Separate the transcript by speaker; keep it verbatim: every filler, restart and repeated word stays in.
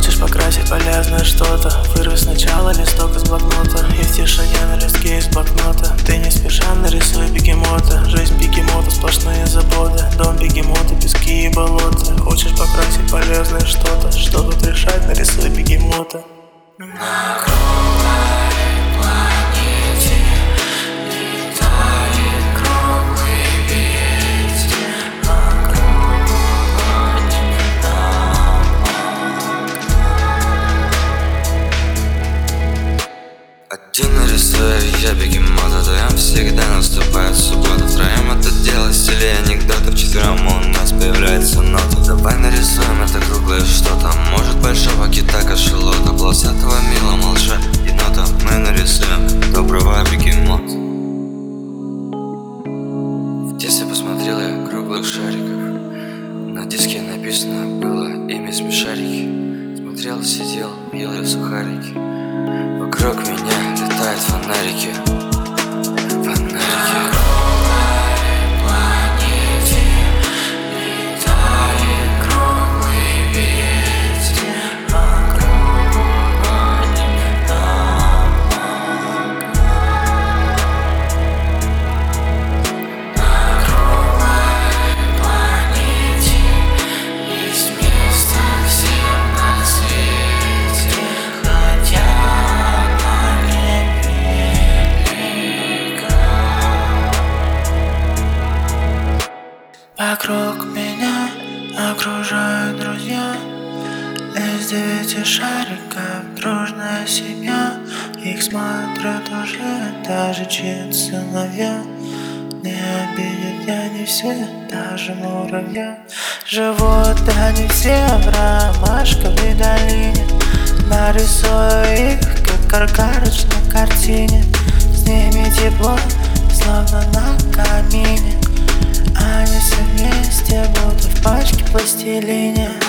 Speaker 1: Хочешь покрасить полезное что-то? Вырви сначала листок из блокнота и в тишине на листке из блокнота ты не спеша нарисуй бегемота. Жизнь бегемота, сплошные заботы. Дом бегемота, пески и болота. Хочешь покрасить полезное что-то? Чтобы решать, нарисуй бегемота.
Speaker 2: На круглой планете летает круглый ветер. На круглой один нарисую я бегемота. Вдвоем всегда наступает суббота. Втроем это дело в стиле анекдотов. Вчетвером у нас появляется нота. Давай нарисуем это круглое что-то. Может большого кита, кашелота, полосатого мила, малыша, енота. Мы нарисуем доброго бегемота. В детстве посмотрел я круглых шариков. На диске написано было имя смешарики. Смотрел, сидел, ел я сухарики. Вокруг меня летают фонарики. Фонарики.
Speaker 1: Вокруг меня окружают друзья. Из девяти шариков дружная семья. Их смотрят уже даже чьи сыновья. Не обидят они все, даже муравья. Живут они все в ромашковой долине. Нарисую их, как каркарыч на картине. С ними тепло, словно на камине. Они все вместе, будто в пачке пластилине.